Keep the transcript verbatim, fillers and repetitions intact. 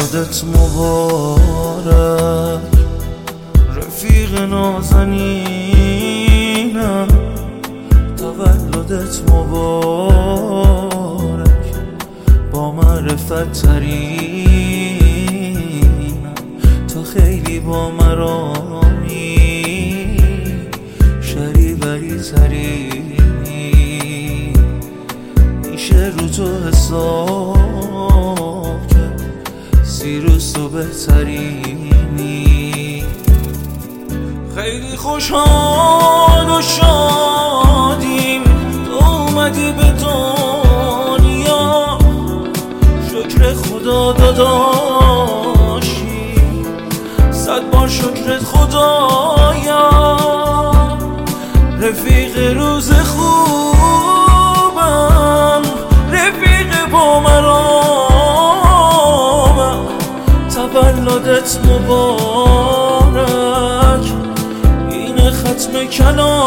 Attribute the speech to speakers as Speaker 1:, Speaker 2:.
Speaker 1: تولدت مبارک رفیق نازنینم، تولدت مبارک با معرفت ترینم، تو خیلی با مرامی شریبری ترینی، میشه رو تو حساب کرد سیروس تو بهترینی. خیلی خوشحال و شادیم تو اومدی به دنیا، شکر خدا داداشی صد بار شکرت خدایا، رفیق روز خوبم رفیق با مرامم، تولدت مبارک این ختم کلام